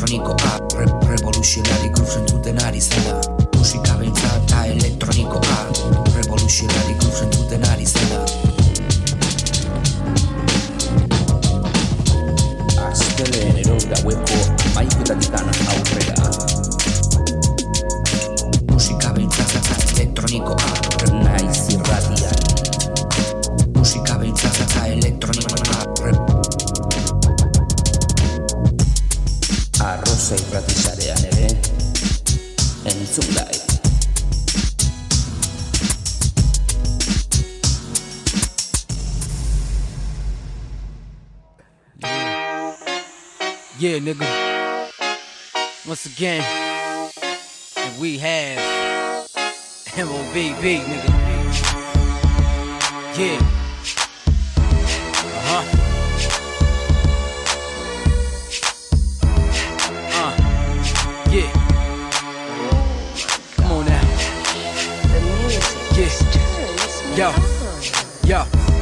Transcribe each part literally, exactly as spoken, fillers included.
elektronikoa Re Revoluzionari grooves entzuten ari zela Musika beltza eta elektronikoa Revoluzionari grooves entzuten ari zela Astelehenero gaueko hamaiketatik aurrera Musika beltza eta elektronikoa Naiz irratian Musika beltza eta elektronikoa Arroza irratizarean ere entzun gai. Yeah, nigga. Once again, and we have M O B B, nigga. Yeah. Uh-huh. Uh. Yeah. Come on now. The music Yeah. turns me Yo. on. Yo.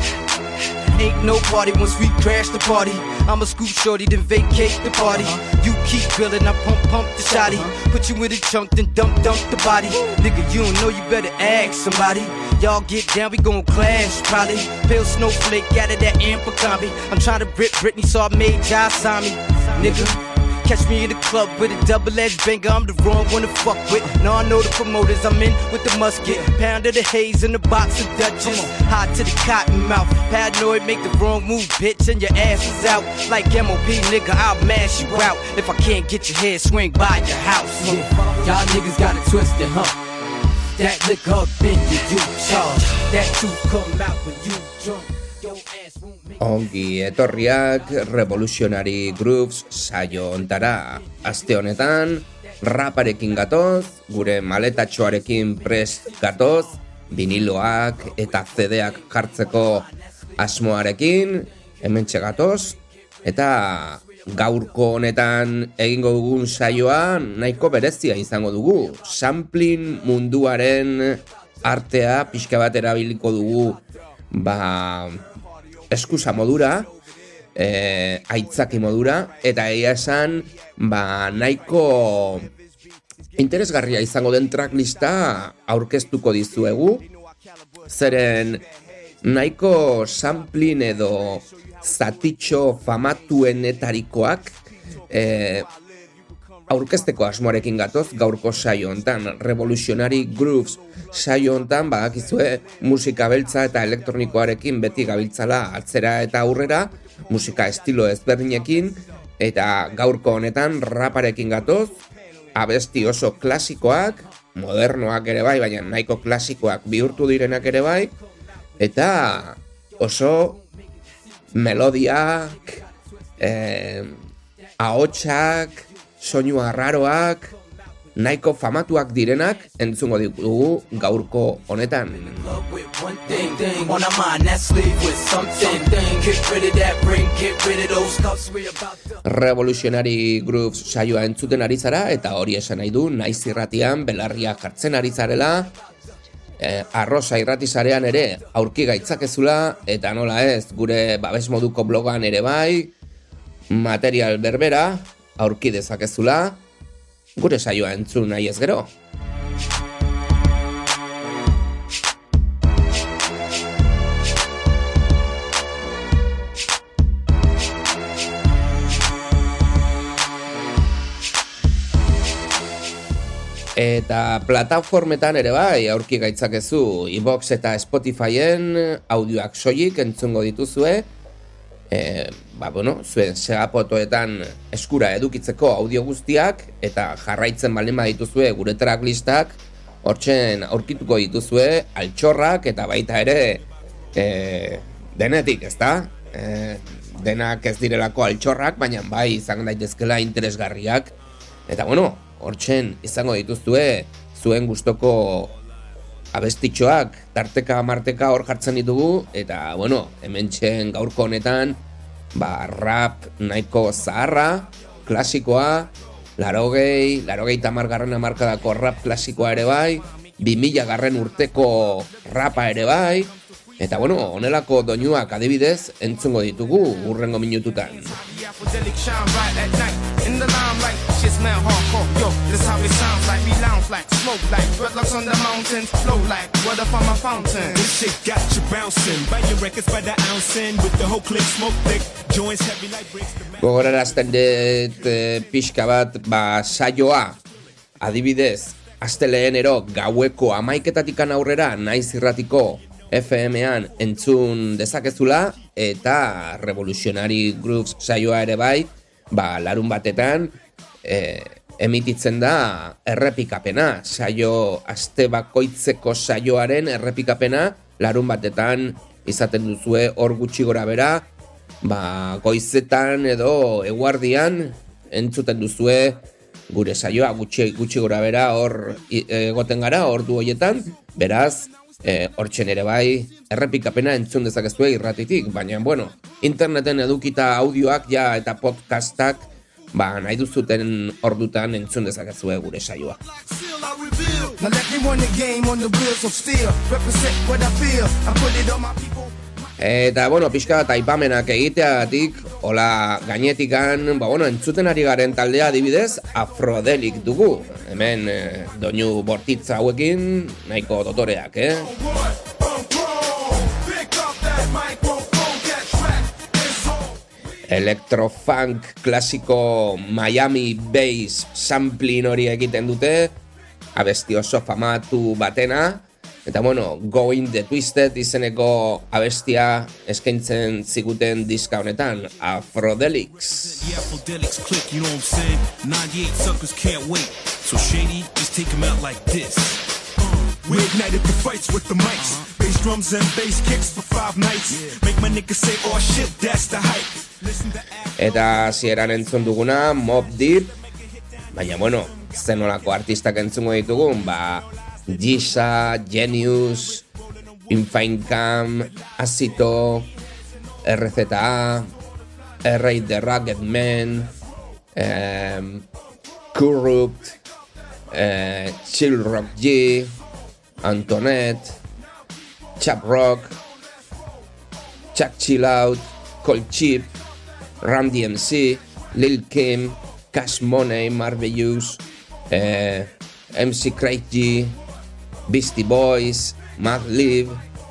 Ain't no party once we crash the party. I'ma scoop shorty, then vacate the party. You keep grilling, I pump, pump the shotty. Put you in a trunk, then dump, dump the body. Nigga, you don't know, you better ask somebody. Y'all get down, we gon' clash, probably. Pale snowflake out of that Abercrombie. I'm tryna rip Britney, so I made Jai sign me. Nigga, catch me in the club with a double-edged banger. I'm the wrong one to fuck with. Now I know the promoters, I'm in with the musket. Pound of the haze in the box of Dutchess. Hot to the cotton mouth. Paranoid, make the wrong move, bitch, and your ass is out. Like M O P, nigga, I'll mash you out. If I can't get your head, swing by your house. Yeah. Y'all niggas got it twisted, huh? That liquor up in you, you charge. That truth come out when you drunk. Your ass won't make Ongi etorriak Revolutionary Grooves saio ontara. Aste honetan, raparekin gatoz, gure maletatxoarekin prest gatoz, viniloak eta C D-ak jartzeko asmoarekin, hementxe gatoz, eta gaurko honetan egingo dugun saioa nahiko berezia izango dugu. Sampling munduaren artea pixka bat erabiliko dugu, ba, eskusa modura, e, aitzaki modura, eta egia esan, ba, nahiko interesgarria izango den tracklista aurkeztuko dizuegu, zeren nahiko sampling edo zatitxo famatuenetarikoak e, aurkezteko asmoarekin gatoz gaurko saio hontan. Revolutionary Grooves saio hontan badakizue musika beltza eta elektronikoarekin beti gabiltzala atzera eta aurrera, musika estilo ezberdinekin, eta gaurko honetan raparekin gatoz, abesti oso klasikoak, modernoak ere bai, baina nahiko klasikoak bihurtu direnak ere bai, eta oso melodiak, eh, ahotsak, soinu arraroak, nahiko famatuak direnak entzungo ditugu gaurko honetan. with one thing, thing on our mind, that's leave with something, thing. Get rid of that ring, get rid of those cuffs, we about to... Revolutionary Grooves saioa entzuten ari zara, eta hori esan nahi du, naiz irratian belarria jartzen ari zarela, eh, arroza irratizarean ere aurki gaitzakezula, eta nola ez, gure babes moduko blogan ere bai, material berbera aurki dezakezula, gure saioa entzun nahi ez gero. Eta plataformetan ere bai aurki gaitzakezu, iVoox eta Spotifyen audioak soilik entzungo dituzue, e, ba, bueno, zuen segapotoetan eskura edukitzeko audio guztiak, eta jarraitzen baldin badituzue gure tracklistak, hortzen aurkituko dituzue altxorrak eta baita ere e, denetik, ezta? E, denak ez direlako altxorrak, baina bai izan daitezkela interesgarriak, eta bueno, hortzen izango dituzue zuen gustoko abestitxoak, tarteka marteka hor jartzen ditugu, eta bueno, hementxen gaurko honetan, ba, rap nahiko zaharra, klasikoa, larogei, larogei tamargarren amarkadako rap klasikoa ere bai, bi mila garren urteko rapa ere bai, Eta bueno, honelako doinuak adibidez entzungo ditugu urrengo minututan. Gogorarazten dut e, pixka bat, ba, saioa adibidez astelehenero gaueko hamaiketatikan aurrera naiz irratiko F M-an entzun dezakezula, eta Revolutionary Grooves saioa ere bai, ba, larun batetan e, emititzen da errepikapena, saio aste bakoitzeko saioaren errepikapena larun batetan izaten duzue hor gutxi gora bera, ba, goizetan edo eguardian entzuten duzue gure saioa gutxi, gutxi gora bera hor egoten gara ordu hoietan, beraz, hortzen ere bai, errepikapena entzun dezakezue irratitik, baina, bueno, interneten edukita audioak ja eta podcastak, ba, nahi duzuten ordutan entzun dezakezue gure saioa. Eta, bueno, pixka bat aipamenak egiteagatik, hola gainetikan, ba, bueno, entzuten ari garen taldea adibidez, Afrodelik dugu. Hemen, eh, doinu bortitza hauekin, nahiko dotoreak, eh? Electrofunk klasiko Miami Bass sampling hori egiten dute, abesti oso famatu batena, eta bueno, Going the Twisted izeneko abestia eskaintzen ziguten diska honetan, Afrodelics. The Afrodelics click, you know what I'm saying? ninety-eight suckers can't wait. So Shady, just take him out like this. We ignited the fights with the mics. Bass drums and bass kicks for five nights. Make my niggas say, oh shit, that's the hype. Eta zieran entzun duguna, Mobb Deep. Baina, bueno, zenolako artistak entzungo ditugun, ba, Gisa, Genius, Infine Cam, Azito, R Z A, R eight The Rugged Man, um, Corrupt, uh, Chill Rock G, Antoinette, Chap Rock, Chuck Chill Out, Cold Chip, Ram D M C, Lil Kim, Cash Money, Marvelous, uh, M C Craig, Beastie Boys, Madlib,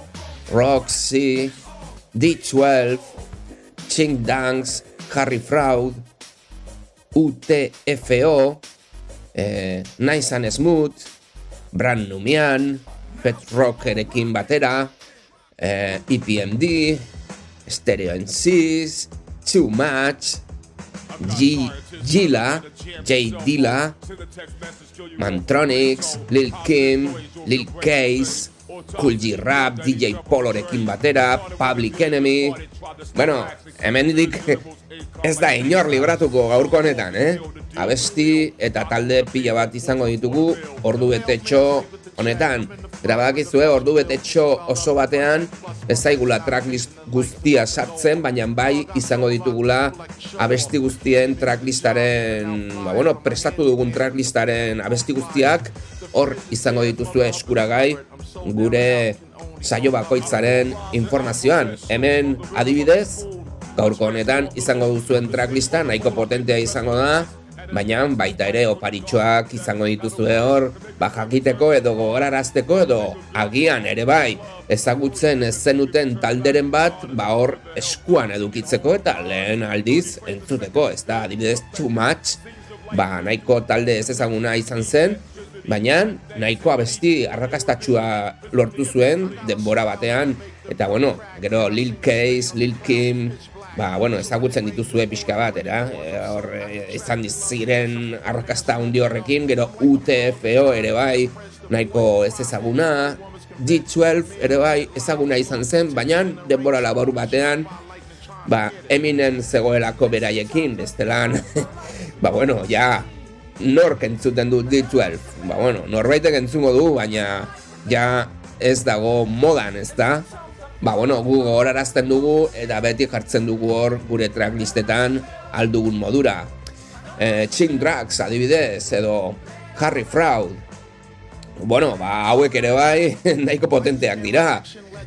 Roxy, D twelve, Ching Dangs, Harry Fraud, U T F O, eh, Nice and Smooth, Brand Numian, Pet Rockerekin batera, eh, E P M D, Stereo M Cs, Too Much, G Gila, J Dilla, Mantronix, Lil Kim, Lil Case, Cool G Rap, D J Polorekin batera, Public Enemy. Bueno, hemendik ez da inor libratuko gaurko honetan, eh? Abesti eta talde pila bat izango ditugu ordu betetxo honetan. Eta badakizue ordu betetxo oso batean ez zaigula tracklist guztia sartzen, baina bai izango ditugula abesti guztien tracklistaren, ba bueno, prestatu dugun tracklistaren abesti guztiak hor izango dituzue eskuragai gure saio bakoitzaren informazioan. Hemen adibidez, gaurko honetan izango duzuen tracklista nahiko potentea izango da, baina baita ere oparitxoak izango dituzue hor, ba jakiteko edo gogorarazteko edo agian ere bai ezagutzen ez zenuten talderen bat, ba hor eskuan edukitzeko eta lehen aldiz entzuteko, ez da adibidez Too Much, ba nahiko talde ez ezaguna izan zen, baina nahiko abesti arrakastatxua lortu zuen denbora batean, eta bueno, gero Lil Case, Lil Kim, ba, bueno, ezagutzen dituzue pixka bat, era? E, hor, e, izan ziren arrakasta hundi horrekin, gero U T F O ere bai, nahiko ez ezaguna, D twelve ere bai ezaguna izan zen, baina denbora labor batean, ba, Eminem zegoelako beraiekin, bestelan, ba, bueno, ja, nork entzuten du D twelve, ba, bueno, norbaitek entzungo du, baina ja ez dago modan, ez da? Ba, bueno, gu gogorarazten dugu eta beti jartzen dugu hor gure tracklistetan aldugun modura. E, Ching Drugs adibidez edo Harry Fraud. Bueno, ba, hauek ere bai nahiko potenteak dira.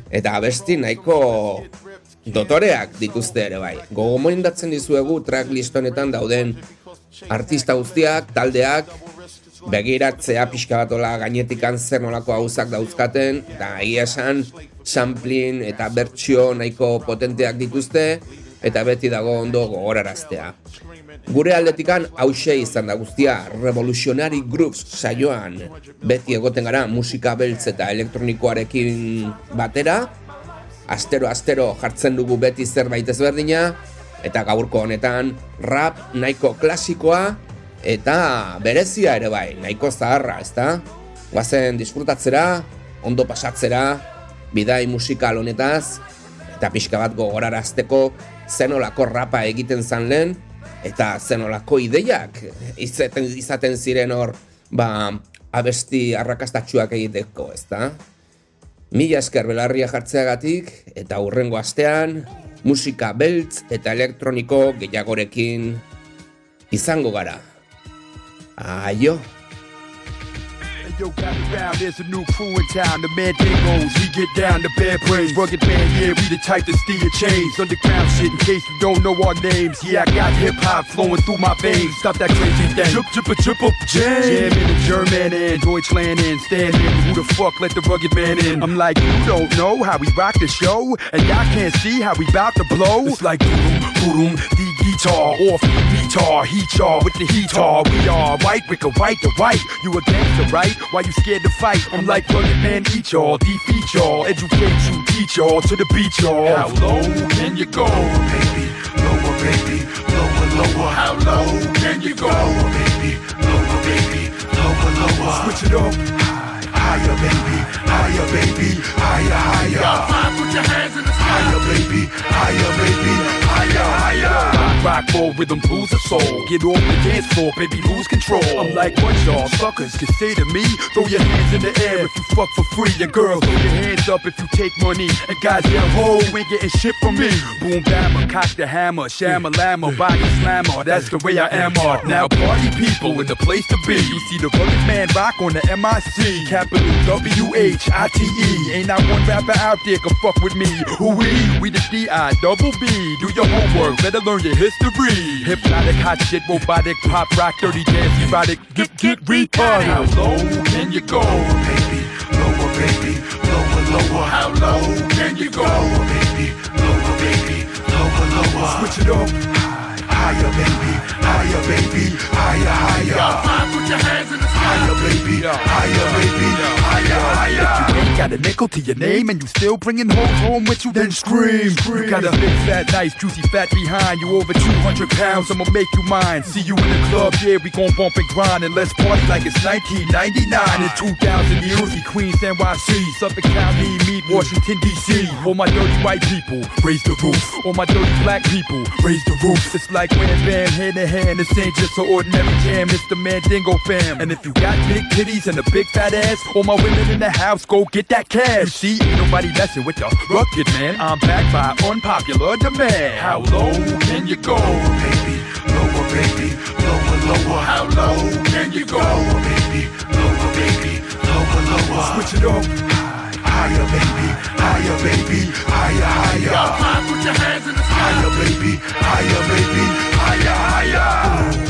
eta abesti nahiko dotoreak dituzte ere bai. Gogomoindatzen dizuegu tracklist honetan dauden artista guztiak, taldeak, begiratzea pixka batola gainetikan zer nolako gauzak dauzkaten, eta egia esan sampling eta bertsio nahiko potenteak dituzte, eta beti dago ondo gogoraraztea. Gure aldetikan hause izan da guztia, Revolutionary Grooves saioan beti egoten gara musika beltz eta elektronikoarekin batera, astero-astero jartzen dugu beti zerbait ezberdina, eta gaurko honetan rap nahiko klasikoa eta berezia ere bai, nahiko zaharra, ezta? Guazen disfrutatzera, ondo pasatzera, bidai musikal honetaz, eta pixka bat gogorarazteko zenolako rapa egiten zan lehen, eta zenolako ideiak izaten, izaten ziren hor, ba, abesti arrakastatxuak egiteko, ezta? Mila esker belarria jartzeagatik, eta hurrengo astean, musika beltz eta elektroniko gehiagorekin izango gara. Aio! Yo, got around, there's a new crew in town, the Mandingos, we get down to bad brains, rugged man, yeah, we the type to steal your chains, underground shit in case you don't know our names, yeah, I got hip-hop flowing through my veins, stop that crazy thing, chip, chip, chip, up, jam, jam in the German and Deutschland and stand in, who the fuck let the rugged man in, I'm like, you don't know how we rock the show, and y'all can't see how we bout to blow, it's like, boom, boom, the guitar, off the guitar, heat y'all with the heatar, we are white, we can white the white, you a gangster, right? Why you scared to fight? I'm like rugged man, eat y'all, defeat y'all, educate you, teach y'all to the beat y'all. How low can you go, baby? Lower, baby, lower, lower. How low can you go, baby? Lower, baby, lower, lower. Switch it up, higher, baby, higher, baby, higher, higher. Y'all put your hands in the sky. Higher, baby, higher, baby, higher, higher. Rock for rhythm, blues a soul. Get off the dance floor, baby, lose control. I'm like what y'all suckers can say to me. Throw your hands in the air if you fuck for free. And girls, throw your hands up if you take money. And guys, yeah, whoa, you ain't getting shit from me. Boom, bammer, cock the hammer, shammer, lammer, body slammer. That's the way I am. Uh. Now party people in the place to be. You see the rugged man rock on the M I C. Capital W H I T E. Ain't not one rapper out there can fuck with me. Who we? We the D I double B. Do your homework, better learn your history. Hypnotic, hot shit, robotic, pop, rock, dirty, dance, erotic, get, get retarded. How low can you go, baby? Lower, baby, lower, lower. How low can you go, baby? Lower, baby, lower, lower. Switch it up, higher, baby, higher, baby, higher, higher. Put your hands in the sky. Higher, baby, higher, baby, higher, higher. If you ain't got a nickel to your name and you still bringing hoes home with you, then scream. scream. You got a big fat, nice, juicy fat behind you, over two hundred pounds, I'ma make you mine. See you in the club, yeah, we gon' bump and grind, and let's party like it's nineteen ninety-nine. In two thousand years, Queens, N Y C, Suffolk County, meet Washington, D C. All my dirty white people, raise the roof. All my dirty black people, raise the roof. It's like wham bam, hand in hand, this ain't just an ordinary jam, it's the Mandingo fam. And if you got big titties and a big fat ass, all my women in the house, go get that cash. You see, ain't nobody messing with the rugged man. I'm backed by unpopular demand. How low can you go, baby? Lower, baby, lower, lower. How low can you go, baby? Lower, baby, lower, lower. Switch it up, higher, baby, higher, baby, higher, higher. Y'all put your hands in the sky. Higher, baby, higher, baby, higher, higher.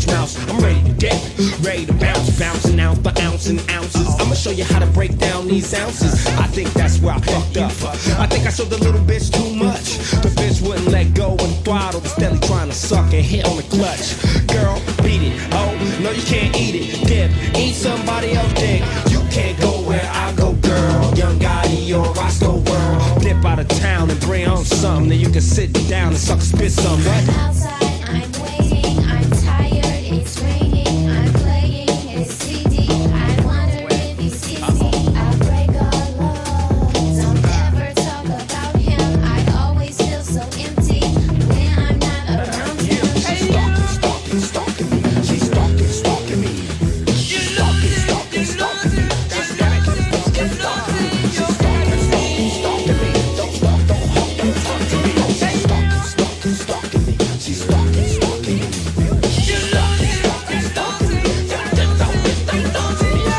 mouse. I'm ready to dip, ready to bounce, bouncing out for ounce and ounces. I'ma show you how to break down these ounces. I think that's where I fucked up. I think I showed the little bitch too much. The bitch wouldn't let go and throttle, but steadily trying to suck and hit on the clutch. Girl, beat it. Oh, no, you can't eat it. Dip, eat somebody else dick. You can't go where I go, girl. Young Gotti or Roscoe World. Dip out of town and bring on something that you can sit down and suck spit some. What? Outside, I'm waiting. I'm tired. It's raining. I'm playing. It's C D. I wonder if he's easy. I'll break all laws. Don't ever talk about him. I always feel so empty when I'm not around him. She's stalking, stalking, stalking me. She's stalking, stalking me. She's stalking, stalking, stalking me. She's stalking, stalking, stalking me. She's stalking, stalking, stalking me. Don't stalk, don't hawk, don't talk to me. She's stalking, stalking, stalking me. She's stalking, stalking me. She's stalking, stalking, stalking me. Stalking, stalking, stalking me.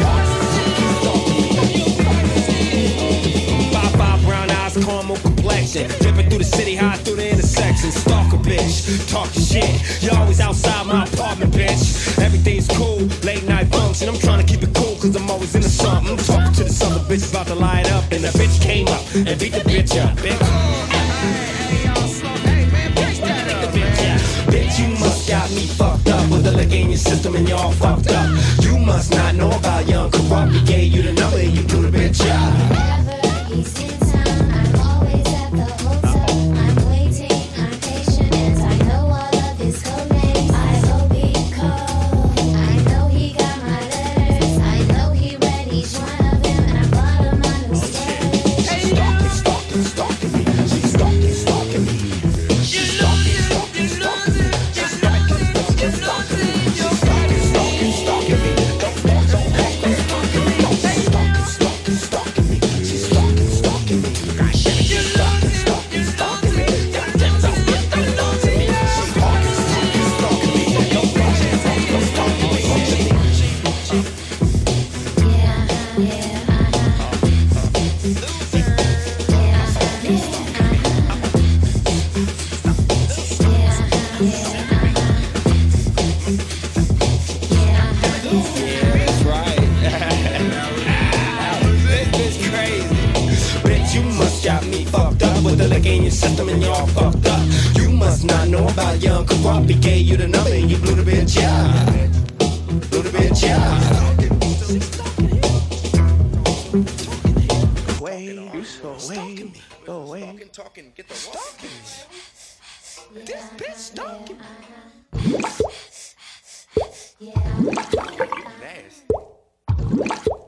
Five, five brown eyes, caramel complexion. Dipping through the city, high through the intersection. Stalker bitch, talking shit. You're always outside my apartment, bitch. Everything's cool, late night function. I'm trying to keep it cool, cause I'm always into something. Talking to the summer bitch about to light up. And the bitch came up and beat the bitch up, bitch. Bitch, you must got me fucked up with the lick in your system and y'all fucked up. You must not know about Young Corrupt. He gave you the number and you blew the bitch up. Whenever he's in town, I'm always at the hotel. I'm waiting, I'm patient, and I know all of his code names. I hope he calls. I know he got my letters. I know he read each one of them, and I bought him a new sweater. She's stalking, stalking, stalking me. She's stalking, stalking me. She's stalking, stalking, stalking me. She's stalking, stalking, stalking me. She's stalking, stalking, stalking me. Don't stalk, don't hawk, don't talk to me. She's stalking, stalking, stalking me. She's stalking, stalking me. She's stalking, stalking, stalking me. Don't stalk, don't talk to me. She's stalking, stalking, stalking me. Don't stalk, don't talk, don't talk to me. Yeah, yeah, uh-huh. That's right. This bitch crazy. Bitch, you must got me fucked up with the lick in your system and y'all fucked up. You must not know about Young Corrupt. He gave you the number and you blew the bitch out. Blew the bitch out. Away, go away, go away. Talking, get the walking. This bitch stalking. Nasty.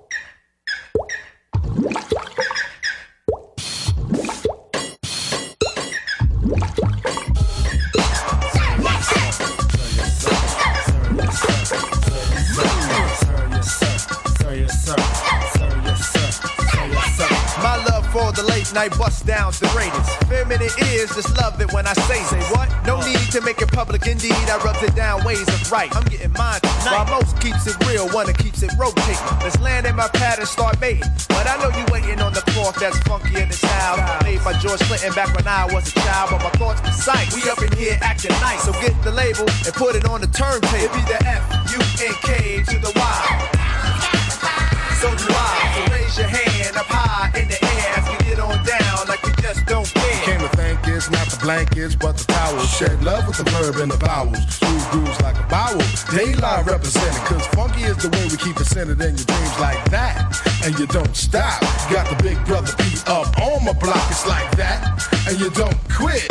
My love for the late night bust downs, the greatest. Feminine ears just love it when I say, say what? No need to make it public, indeed. I rubs it down ways of right. I'm getting mine tonight. While most keeps it real, one that keeps it rotating. Let's land in my pad and start mating. But I know you waiting on the cloth that's funky in the style. Made by George Clinton back when I was a child, but my thoughts precise. We up in here acting nice, so get the label and put it on the turntable. It be the F U N K to the Y. So do I. So raise your hand up high in the air as we get on down like we just don't care. Came to thank it's not the blankets, but the towels. Shed love with the verb and the vowels. Smooth grooves like a bowel. Daylight represented, cause funky is the way we keep it centered in your dreams like that. And you don't stop. Got the big brother beat up on my block, it's like that. And you don't quit.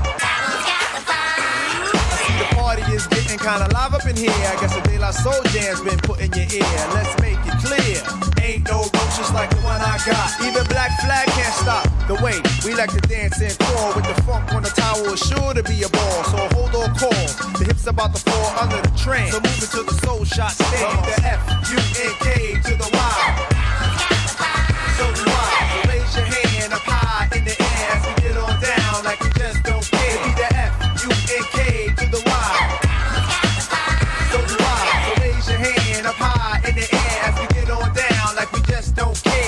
The party is getting kinda live up in here. I guess the De La Soul Jam's been put in your ear. Let's make it clear. Ain't no roaches like the one I got. Even Black Flag can't stop the way we like to dance and crawl. With the funk on the towel is sure to be a ball. So hold on, call. The hips about to fall under the trance. So move into the soul shot stage. The F U N K to the Y. So do I. So raise your hand up high in the air as we get on down like we just don't care. It be the F U N K to the Y. So do I. So raise your hand up high in the air as we get on down like we just don't care.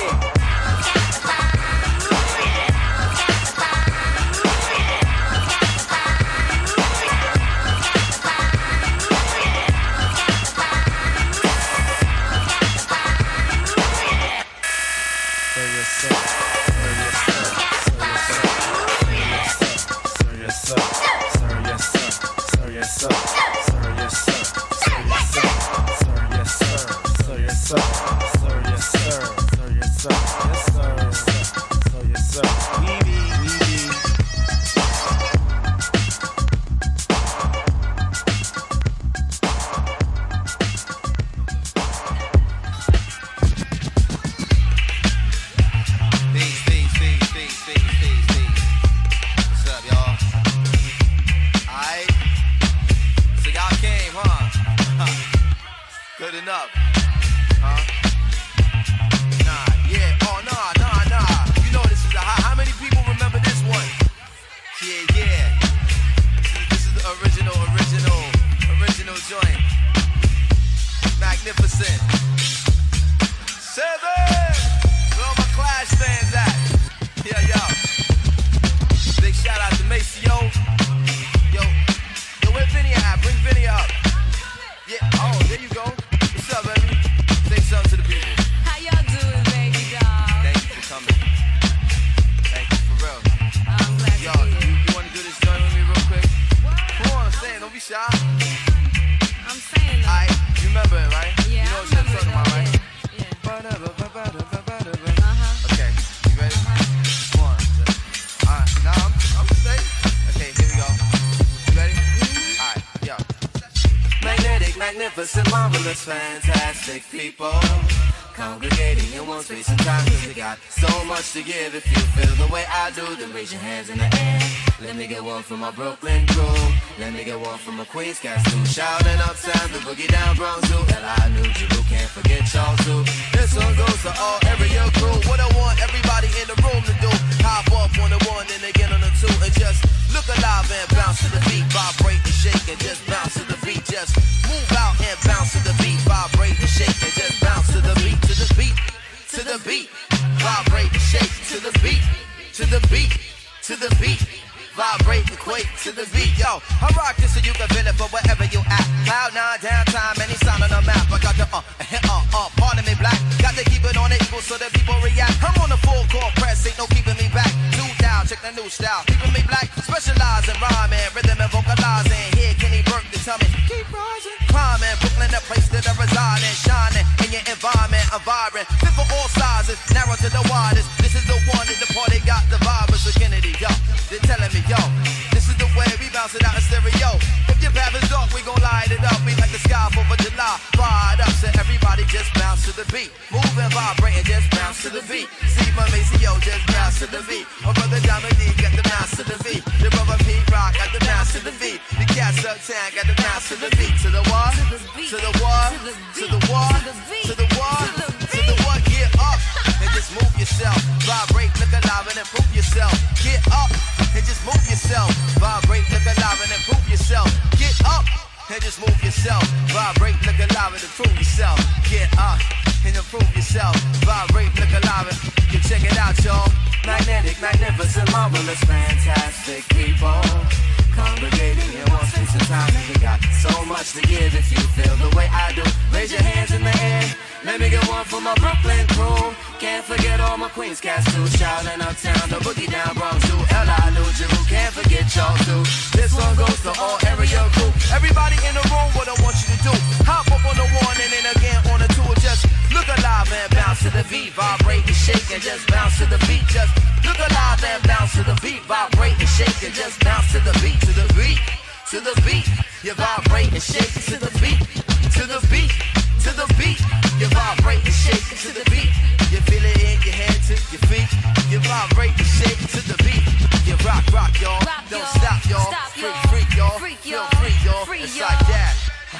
Magnificent, marvelous, fantastic people congregating in one space and time, cause we got so much to give. If you feel the way I do, then raise your hands in the air. Let me get one from my Brooklyn crew. Let me get one from my Queens cast too. Shouting uptown, the boogie down Bronx too. L I New Jeru, can't forget y'all too. This one goes to all area crew. What I want everybody in the room to do, hop up on the one and again on the two, and just look alive and bounce to the beat. Vibrate and shake and just bounce to the beat. Just move out and bounce to the beat. Vibrate and shake and just bounce to the beat. To the beat, to the beat. Vibrate and shake to the beat. To the beat, to the beat. Vibrate and quake to the beat. Yo, I rock this so you can feel it for wherever you at. Cloud nine, downtime, any sound on the map. I got the uh, hit uh, uh, pardon me black. Got to keep it on the equal so that people react. I'm on the full court press, ain't no keeping me back. Two down, check the new style. Keeping me black, specialize in rhyming, rhythm and vocalizing. Here, Kenny Burke to tell me, keep rising. Climbing, Brooklyn, the place that I reside in. Shining in your environment, I'm vibrant. Fit for all sizes, narrow to the widest. This is the one that the party got the vibe of Kennedy, yo. They're telling me, yo, this is the way we bounce it out in stereo. If your path is dark, we gon' light it up. We like the sky for July. Fired up, so everybody just bounce to the beat. Move and vibrate and just bounce to the beat. See my Maceo, just bounce to the beat. My brother Diamond D got the bounce to the beat. The brother Pete Rock got the bounce to the beat. The Cats Uptown got the bounce to the beat. To the what? To the what? To the what? To the what? To the what? Get up and just move yourself. Vibrate, look alive and improve yourself. Get up and just move yourself. Vibrate, look alive and improve yourself. Get up and just move yourself. Vibrate, look alive and improve yourself. Get up and improve yourself. Vibrate, look alive and you check it out, y'all. Magnetic, magnificent, marvelous, fantastic people congregating in one space and time. We got so much to give. If you feel the way I do, raise your hands in the air. Let me get one for my Brooklyn crew. Can't forget all my Queens cast too. Shouting uptown, the boogie down Bronx too. L I New Jeru, can't forget y'all too. This one goes to all area crew. Everybody in the room, what I want you to do, hop up on the one and then again on the two. Just look alive and bounce to the beat. Vibrate and shake and just bounce to the beat. Just look alive and bounce to the beat. Vibrate and shake and just bounce to the beat. To the beat, to the beat. You vibrate and shake to the beat. To the beat, to the beat. You vibrate and shake to the beat. You feel it in your head to your feet. You vibrate and shake to the beat. You rock, rock, y'all. Rock, Don't y'all. stop, y'all. Stop, Freak, y'all. freak, y'all. Freak, Feel y'all. free, y'all. Free, It's y'all. like that.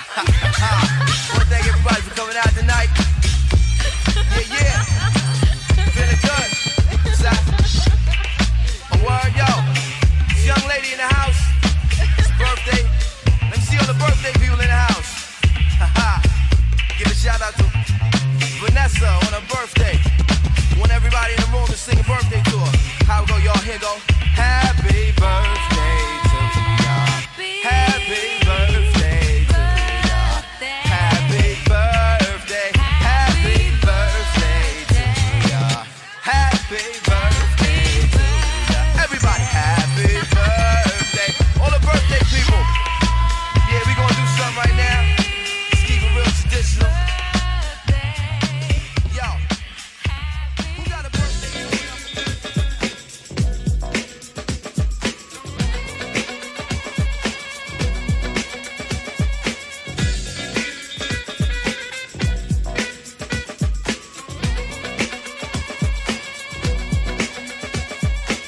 Well, thank everybody for coming out tonight. Yeah, yeah. Feeling good. Stop. A word, yo. This young lady in the house. It's birthday. Let me see all the birthday people in the house.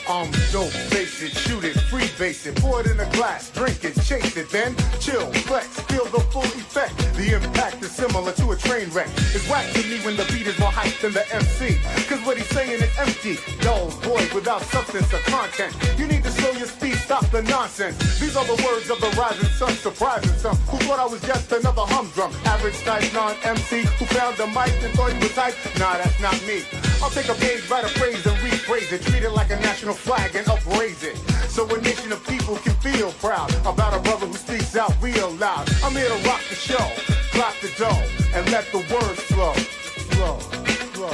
I'm dope, face it, shoot it, freebase it, pour it in a glass, drink it, chase it, then chill, flex, feel the full effect. The impact is similar to a train wreck. It's whack to me when the beat is more hype than the M C, cause what he's saying is empty, dull, void, without substance or content. You need to slow your speed, stop the nonsense. These are the words of the rising sun, surprising some who thought I was just another humdrum. Average type non-M C who found the mic and thought he was hype. Nah, that's not me. I'll take a page, write a phrase and rephrase it, treat it like a national flag and upraise it, so a nation of people can feel proud about a brother who speaks out real loud. I'm here to rock the show, clock the dough, and let the words flow, flow, flow.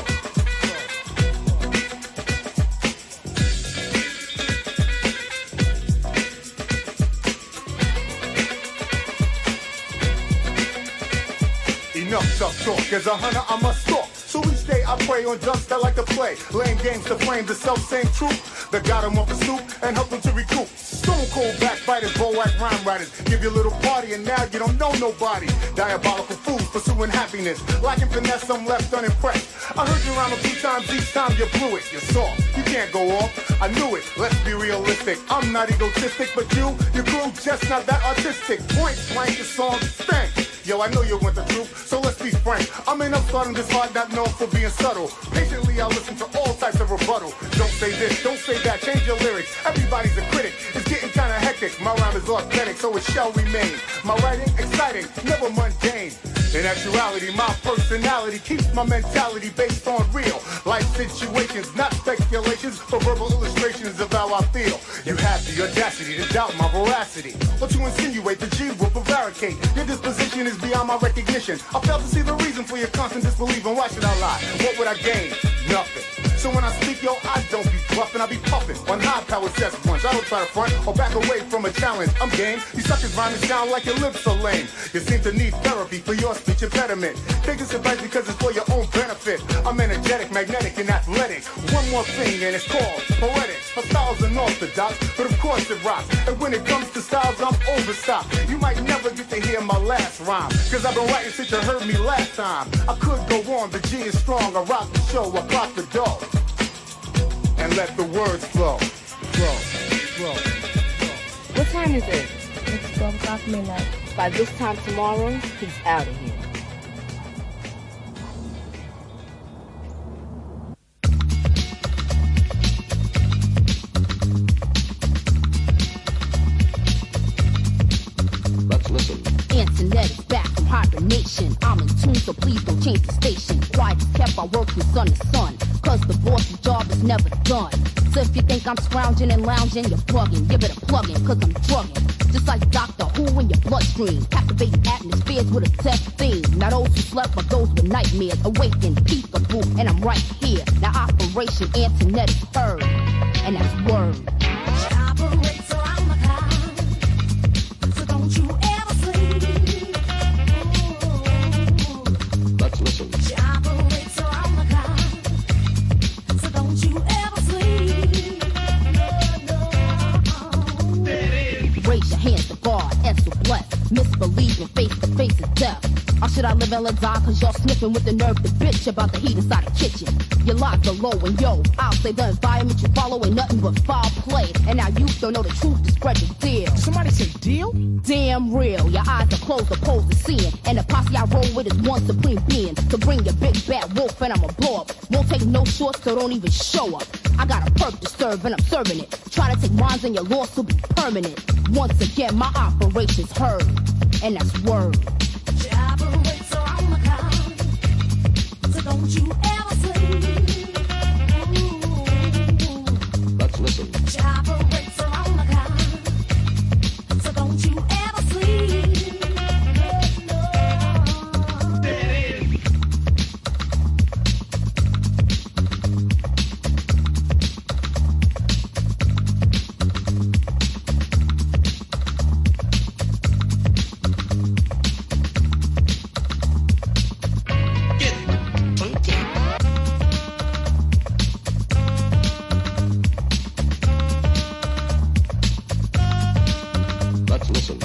Enough tough talk, as a hunter I must stalk. So each day I pray on ducks that like to play, laying games to flame the self-same truth that got them off the stoop and helped them to recoup. Stone cold backbiters, boac rhyme writers, give you a little party and now you don't know nobody. Diabolical fools pursuing happiness, lacking finesse, some left unimpressed. I heard you rhyme a few times, each time you blew it. You're soft, you can't go off, I knew it, let's be realistic. I'm not egotistic, but you, your crew, just not that artistic. Point blank, the song stank. Yo, I know you want the truth, so let's be frank. I'm in upstart in this hard, not known for being subtle. Patiently, I listen to all types of rebuttal. Don't say this, don't say that, change your lyrics. Everybody's a critic, it's getting kinda hectic. My rhyme is authentic, so it shall remain. My writing, exciting, never mundane. In actuality, my personality keeps my mentality based on real life situations, not speculations, but verbal illustrations of how I feel. You have the audacity to doubt my veracity, or to insinuate the G will prevaricate. Your disposition is beyond my recognition. I fail to see the reason for your constant disbelief, and why should I lie? What would I gain? Nothing. So when I speak, yo, I don't be bluffing, I be puffing on high-powered chest punch. I don't try to front or back away from a challenge. I'm game. You suckers rhyming sound like your lips are lame. You seem to need therapy for your speech impediment. Take this advice because it's for your own benefit. I'm energetic, magnetic, and athletic. One more thing, and it's called poetic. My style's unorthodox, but of course it rocks. And when it comes to styles, I'm overstocked. You might never get to hear my last rhyme, cause I've been writing since you heard me last time. I could go on, the G is strong. I rock the show, I clock the dough, and let the words flow, flow, flow. What time is it? It's twelve o'clock midnight. By this time tomorrow, he's out of here. Let's listen. Antonetti's back from hibernation. I'm in tune, so please don't change the station. Quiet is kept, I work from sun to sun, cause the boss's job is never done. So if you think I'm scrounging and lounging, you're plugging. Give it a plug-in, cause I'm drugging. Just like Doctor Who in your bloodstream. Captivating atmospheres with a test theme. Not those who slept, but those with nightmares. Awaken, peekaboo, and I'm right here. Now Operation Antonetti's heard, and that's word. She operates around the clock, so don't you ever sleep. Let's listen. She operates around the clock, so don't you ever sleep. Raise your hands to God, and so blessed. Misbelieving face to face is death. Or should I live and let die? Cause y'all sniffing with the nerve to bitch about the heat inside the kitchen. Your lives are low and yo, I'll say the environment you follow ain't nothing but foul play. And now you don't know the truth to spread the deal. Somebody say deal? Damn real, your eyes are closed opposed to seeing. And the posse I roll with is one supreme being. To bring your big bad wolf and I'ma blow up. Won't take no shorts, so don't even show up. I got a perk to serve and I'm serving it. Try to take mines and your loss will be permanent. Once again, my operation's heard, and that's word. She operates around the clock, so don't you ever sleep. Let's listen. She operates around the clock, so don't you ever sleep. Let's listen.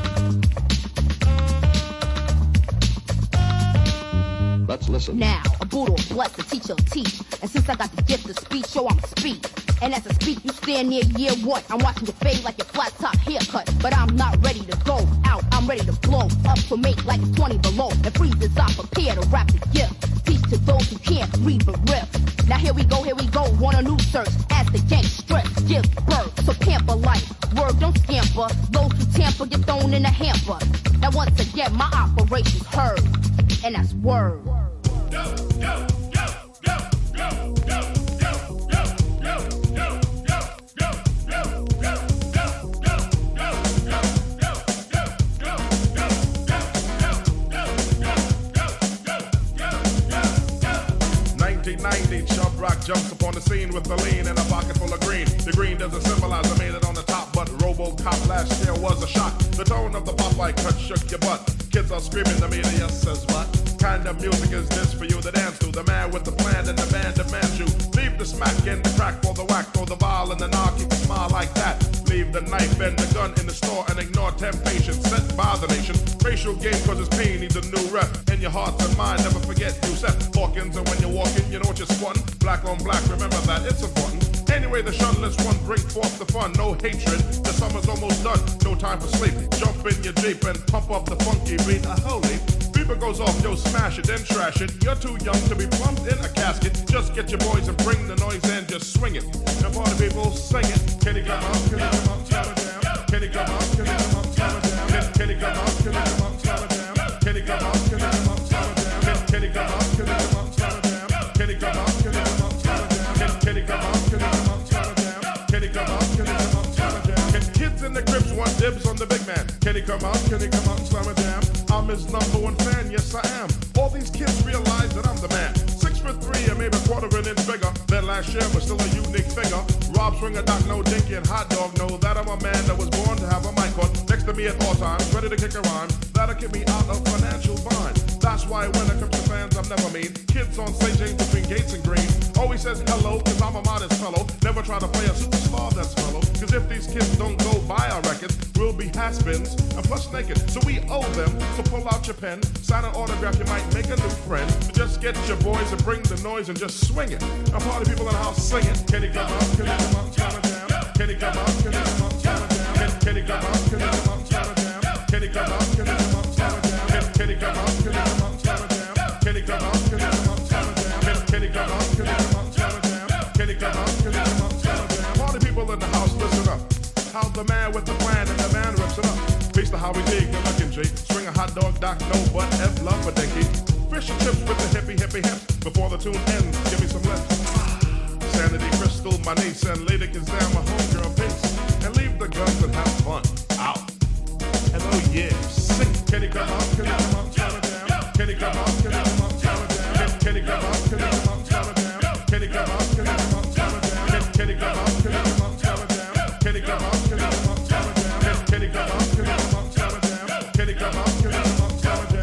Let's listen. Now, a Buddha will bless, the teacher will teach. And since I got the gift of speech, yo, I'ma speak. And as I speak, you stand near, yeah, what? I'm watching you fade like your flat top haircut. But I'm not ready to go out, I'm ready to blow up to make like it's twenty below. And freezes, I prepare to rap the gift. Teach to those who can't read but rip. Now here we go, here we go, want a new search. As the gang strips, give birth. So pamper life, word don't scamper. Those who tamper get thrown in a hamper. Now once again, my operation's heard. And that's word. Yo, yo, yo, yo, yo, yo, yo, yo, yo, yo, yo, yo, yo, yo, nineteen ninety, Chubb Rock jumps upon the scene with the lean and a pocket full of green. The green doesn't symbolize I made it on the top, but RoboCop last year was a shot. The tone of the Popeye cut shook your butt. Kids are screaming, the media says what? Kind of music is this for you to dance to? The man with the plan and the band demands you. Leave the smack and the crack for the whack, throw the vial and the knock, keep a smile like that. Leave the knife and the gun in the store and ignore temptation set by the nation. Racial game cause it's pain needs a new rep. In your heart and mind, never forget you set Hawkins, and when you're walking, you know what you're squatting. Black on black, remember that, it's important. Anyway, the shunless one bring forth the fun. No hatred, the summer's almost done. No time for sleep, jump in your Jeep and pump up the funky beat. A holy beeper goes off, yo, smash it, then trash it. You're too young to be plumped in a casket. Just get your boys and bring the noise and just swing it. Now party people, sing it. Can he come up, can he come up, slam it down? Can he come up, can he come up, slam it down? Can, can he come up, can he come up, slam it down? Can he come up, can he come up, slam it down? Can, can he come up, can he come up, slam it down? Can he come up, can he come up, slam it down? Can, can he come up, can he come up, slam it down? Can he come up, can he come up, slam it down? Can kids in the cribs want dibs on the big man? Can he come up, can he come up, slam it down? I'm his number one fan, yes I am. All these kids realize that I'm the man. Six foot three and maybe a quarter of an inch bigger than last year, but still a unique figure. Rob Swinger, Doc, no dinky and hot dog know that I'm a man that was born to have a mic on next to me at all times, ready to kick a rhyme. That'll get me out of financial bind. That's why when it comes to fans, I'm never mean. Kids on Saint James between Gates and Green always says hello, cause I'm a modest fellow. Never try to play a superstar that's mellow. Cause if these kids don't go buy our records, we'll be has-beens and plus naked. So we owe them, so pull out your pen, sign an autograph, you might make a new friend. So just get your boys and bring the noise and just swing it. Now party people in the house sing it. Can he come up, can he come up, slam it down? Can he come up, can he come up, slam it down? Can, can he come up, can he come up, slam it down? Can he come up, can he come up, slam it down? Can, can he come up, can he come up, slam it down? Can he come up, can he come up, slam it down? Can, can he come up, can he come up, slam it down? Can he come up, can he come up, slam it down? Party people in the house, listen up. How the man with the plan and the man rips it up. Peace to how we dig, good looking G. Swing a hot dog, Doc, no butt, F love for dinky. Fish and chips with the hippie, hippie hips. Before the tune ends, give me some lips. Sanity Crystal, my niece, and Lady Kazam, my homegirl piece. And leave the guns and have fun. Out. And oh yeah, sing. Can he come up, can he come up, slam it down? Can he come up, can he come up, slam it down? Can, can he come up, can he come up, slam it down? Can he come up, can he come up, slam it down? Can, can he come up, can he come up, slam it down? Can he come up, can he come up, slam it down? Can, can he come up, can he come up, slam it down? Can he come up, can he come up, slam it down?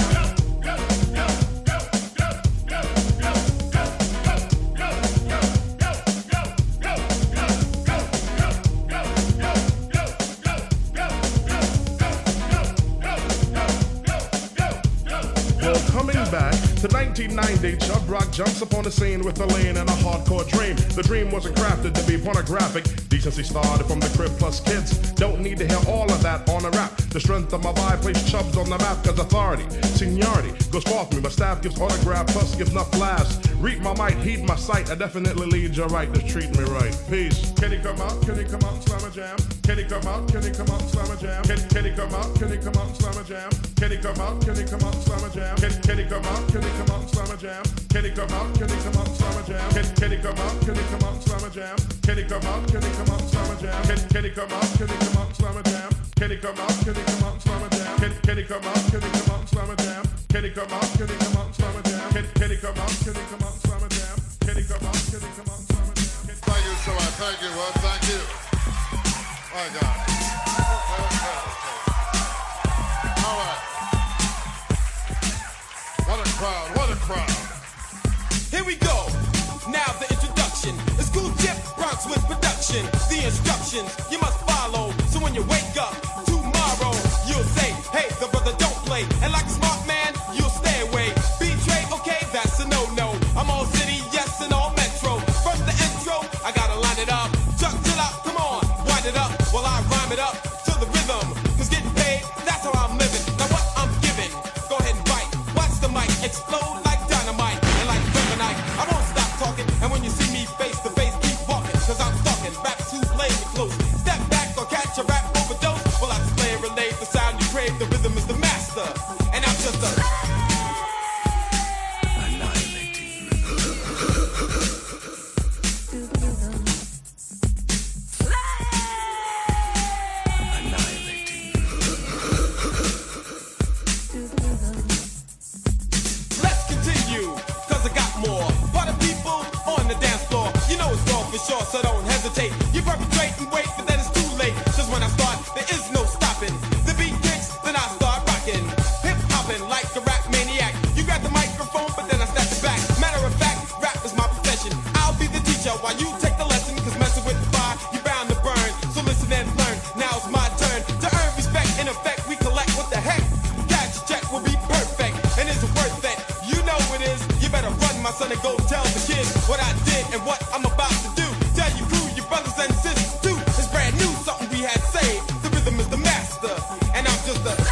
To nineteen ninety, Chubb Rock jumps upon the scene with a lean and a hardcore dream. The dream wasn't crafted to be pornographic. Decency started from the crib plus kids. Don't need to hear all of that on a rap. The strength of my vibe placed Chubbs on the map, cause authority, seniority goes far for me. My staff gives autograph plus gives enough laughs. Read my mic, heed my sight. I definitely lead you right to treat me right. Peace. Can he come out? Can he come out? Slam a jam. Can he come out? Can he come out? Slam a jam. Can, can he come out? Can he come out? Slam a jam. Can he come out? Can he come out? Slam a jam. Can, can he come out? Can he come out? Slam a jam. Can he come out? Can he come out? Slam a jam. Can, can he come out? Can he come out? Slam a jam. Can he come out? Can he come out? Slam a jam. Can, can he come out? Can he come out? Slam a jam. Can he come out? Can he come out? Slam a jam. Can, can he come out? Can he come out? Slam a jam. Can he come out? Can he come out? Slam a jam. Can, can he come out? Can he come out? Slam a jam. Can he come out? Can he come out? Slam a jam. Thank you so much. Thank you. Well, thank you. My God. Okay, okay, okay. All right. What a crowd. What a crowd. Here we go. Now the introduction. It's Cool Chip Bronx with production. The instructions you must follow. So when you wake up tomorrow, you'll say, hey, the brother don't play. And like a smart man, you'll stay away. Betray, okay, that's a no-no. I'm son and go tell the kids what I did and what I'm about to do. Tell your crew, your brothers and sisters too. It's brand new, something we had saved. The rhythm is the master, and I'm just a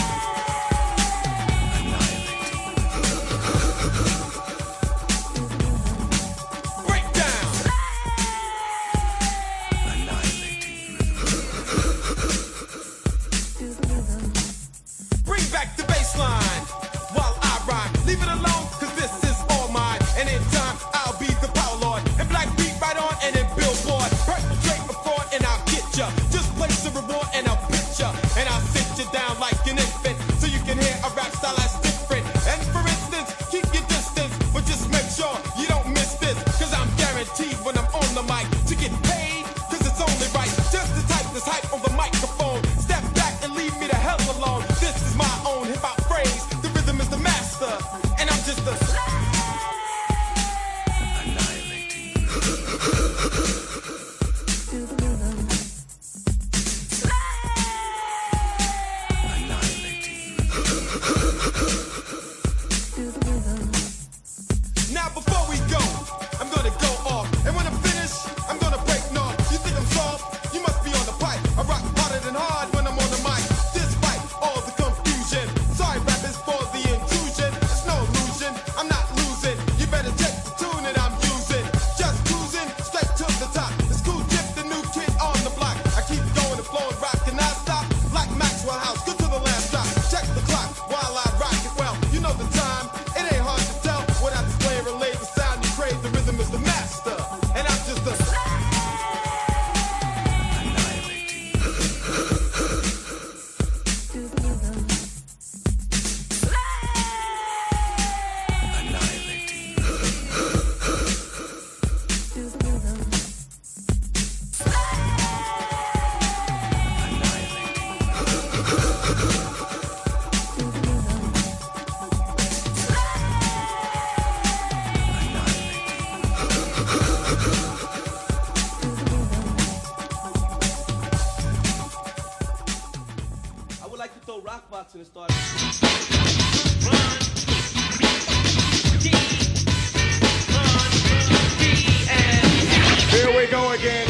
and start. Here we go again.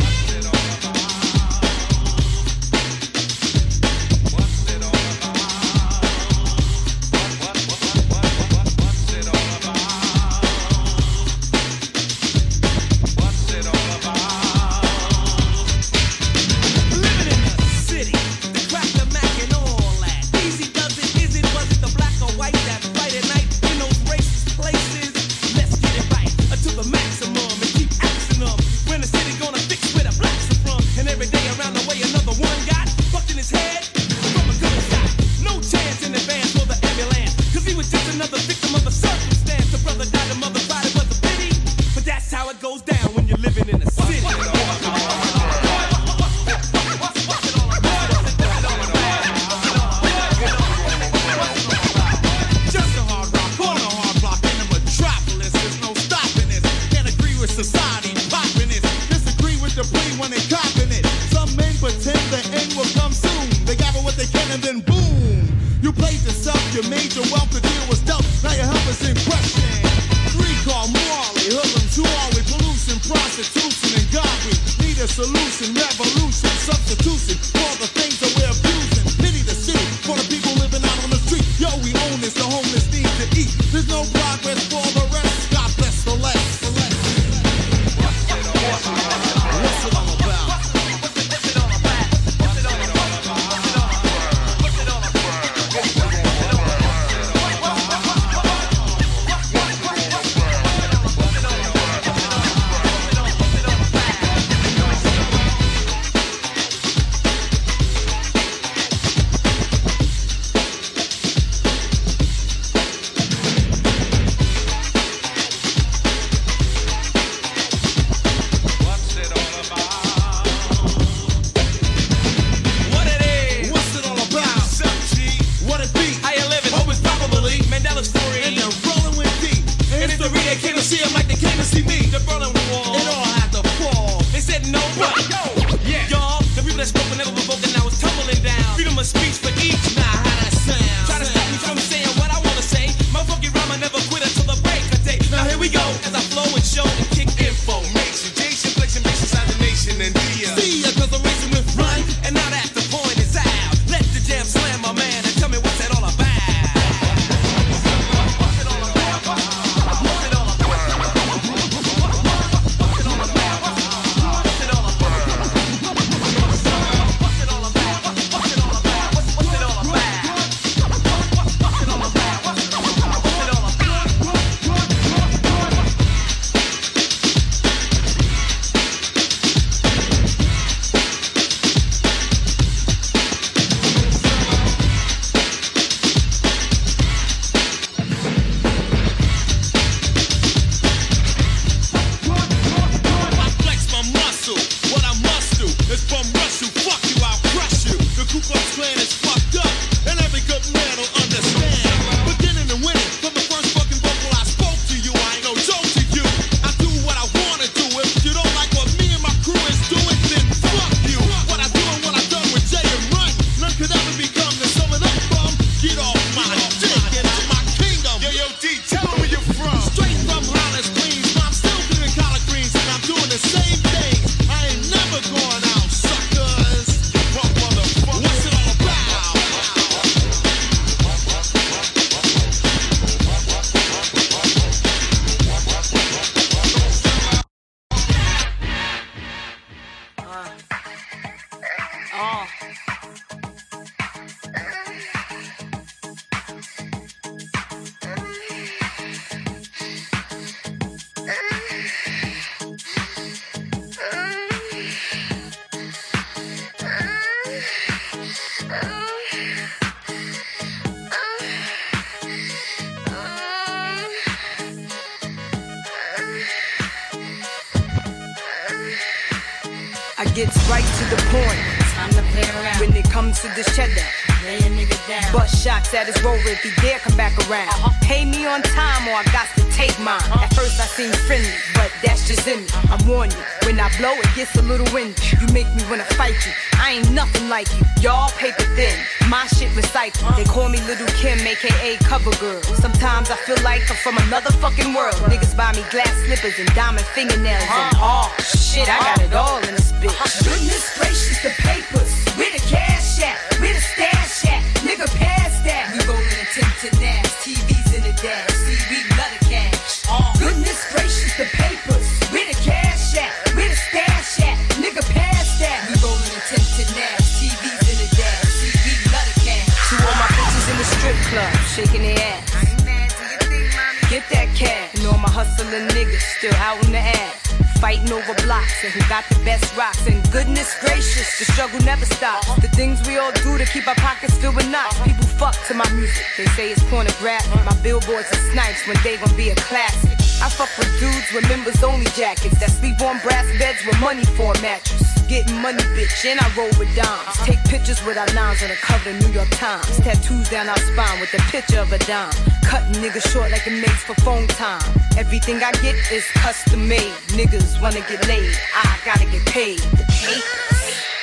gets right to the point. Time to play around. When it comes to this cheddar, lay a nigga down. bust shots at his roller if he dare come back around. Uh-huh. Pay me on time or I got to take mine. Uh-huh. At first I seem friendly, but that's just in me. I warn you, when I blow it gets a little windy. You make me wanna fight you. I ain't nothing like you. Y'all paper thin, my shit recycled. They call me Little Kim, aka Cover Girl. Sometimes I feel like I'm from another fucking world. Niggas buy me glass slippers and diamond fingernails and oh shit, I got it all in this bitch. Goodness gracious, the papers, where the cash at, where the stash at, nigga pass that. We rollin' attempt to nash, T Vs in the dash, see we love the cash. Uh. Goodness gracious, the papers, where the cash at, where the stash at, nigga pass that. We rollin' attempt to nash, T Vs in the dash, see we love the cash. To all my bitches in the strip club, shaking their ass. Get that cash, and all my hustling niggas still out in the ass. Fighting over blocks and who got the best rocks. And goodness gracious, the struggle never stops. The things we all do to keep our pockets filled with knots. People fuck to my music, they say it's pornographic. My billboards are snipes when they gon' be a classic. I fuck with dudes with members only jackets that sleep on brass beds with money for a mattress. Getting money, bitch, and I roll with dimes. Take pictures with our nines on the cover of New York Times. Tattoos down our spine with the picture of a dime. Cutting niggas short like it makes for phone time. Everything I get is custom made. Niggas wanna get laid, I gotta get paid. The papers.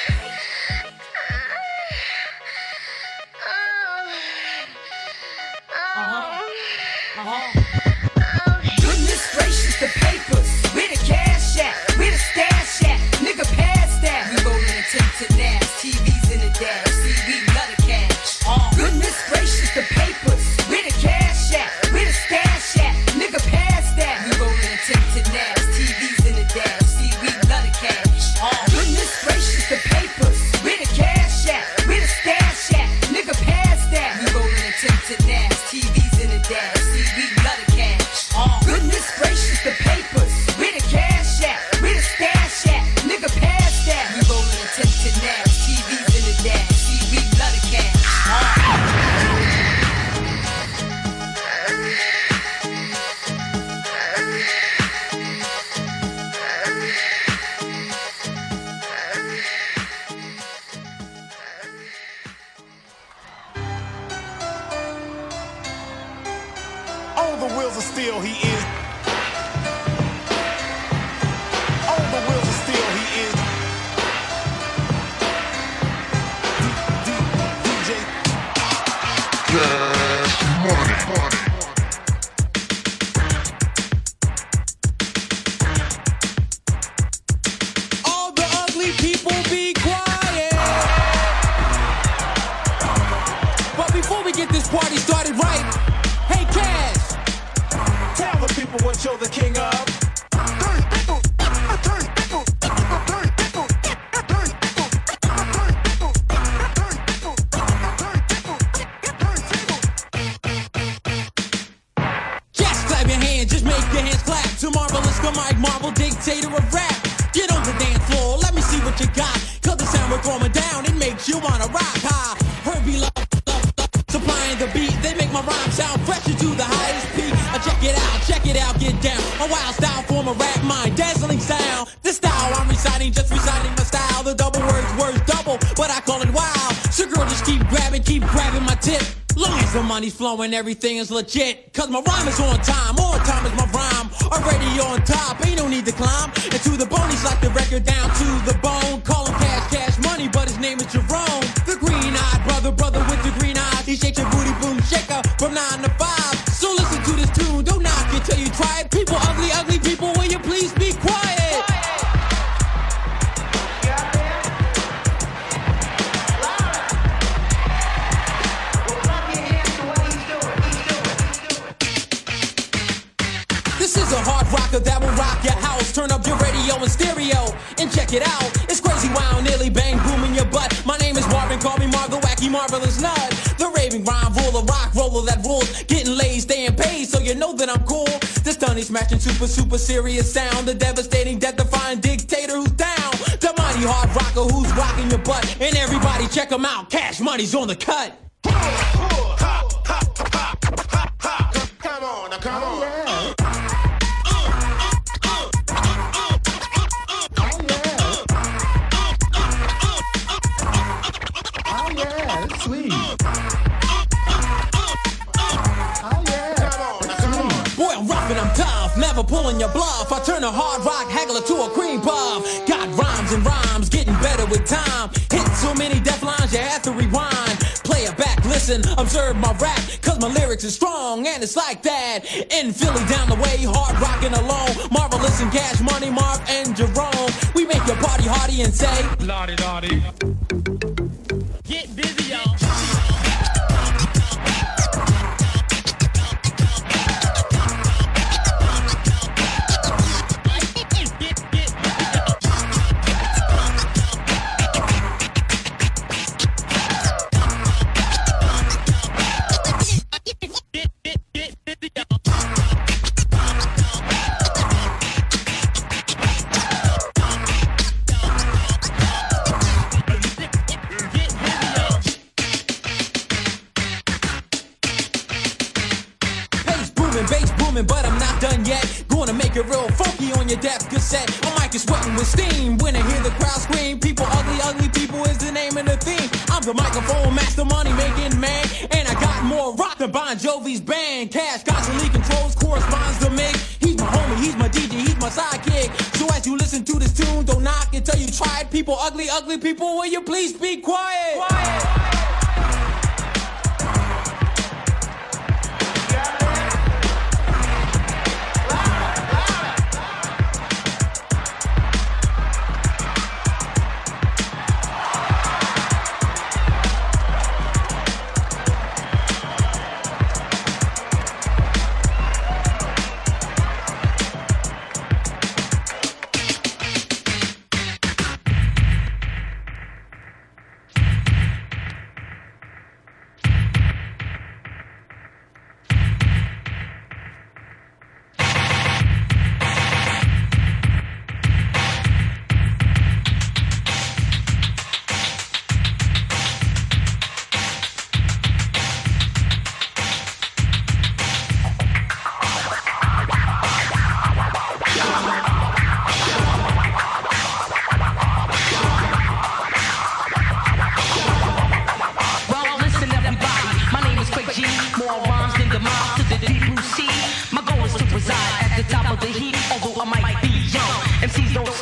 Goodness gracious, the papers, where the cash at, where the stash at, nigga pass that. We rollin' attempt to nash, T Vs in the dash, see we love the cash. Uh. Goodness gracious, the papers, where the cash at, where the stash at, nigga pass that. We rollin' attempt to nash, T Vs in the dash, see we love the cash. Uh. Goodness gracious, the papers, where the cash at, where the stash at, nigga pass that. We rollin' attempt to nash, T Vs in the dash, see we love the cash. Uh. Goodness gracious, the papers, where the cash at, where the stash at, nigga pass that. We rollin' attempt to nash, T Vs in the dash, see we love the cash. On the wheels of steel, he is. On the wheels of steel, he is. D- D- D J. Cash money. All the ugly people be quiet. But before we get this party started right, hey Cash, Tell the people what you're the king of. just clap your hands, just make your hands clap to Marvelous, the Mike Marvel, dictator of rap. Get on the dance floor, let me see what you got. Cause the sound we're throwing down, it makes you wanna rock high. Herbie love, love, love, supplying the beat. They make my rhyme sound fresher to the highest peak. Uh, check it out, check it out, get down. A wild style form a rap mind, dazzling sound. The style I'm reciting, just reciting my style. The double words, words double, but I call it wild. So girl, just keep grabbing, keep grabbing my tip. Long as the money's flowing, everything is legit. Cause my rhyme is on time, on time is my rhyme. Already on top, ain't no need to climb. And to the bone, he's like the record down to the bone. Call him Cash, Cash Money, but his name is Jerome. The green-eyed brother, brother with the green eyes. He shakes your booty, boom, shaker from nine to five. So listen to this tune, don't knock it till you try it. People, ugly, ugly people, will you please be quiet? This is a hard rocker that will rock your house. Turn up your radio and stereo and check it out. It's crazy, wow, nearly bang, boom in your butt. My name is Marvin, call me Marv, the wacky, marvelous nut. The raving rhyme ruler, rock roller that rules. Getting laid, staying paid, so you know that I'm cool. The stunning, smashing, super, super serious sound. The devastating, death-defying dictator who's down. The mighty hard rocker who's rocking your butt. And everybody check him out, Cash Money's on the cut. Come on, now come on. a bluff. I turn a hard rock haggler to a cream puff. Got rhymes and rhymes, getting better with time. Hit so many death lines, you have to rewind. Play it back, listen, observe my rap, cause my lyrics is strong, and it's like that. In Philly down the way, hard rockin' alone. Marvelous and Cash Money, Marv and Jerome. We make your party hardy and say, Lottie Dottie. Get busy, y'all. But I'm not done yet. Gonna make it real funky on your deaf cassette. My mic is sweating with steam when I hear the crowd scream. People ugly, ugly people is the name of the theme. I'm the microphone master, money making man, and I got more rock than Bon Jovi's band. Cash constantly controls, corresponds to me. He's my homie, he's my D J, he's my sidekick. So as you listen to this tune, don't knock until you try it. People ugly, ugly people, will you please be quiet? Quiet. M Cs don't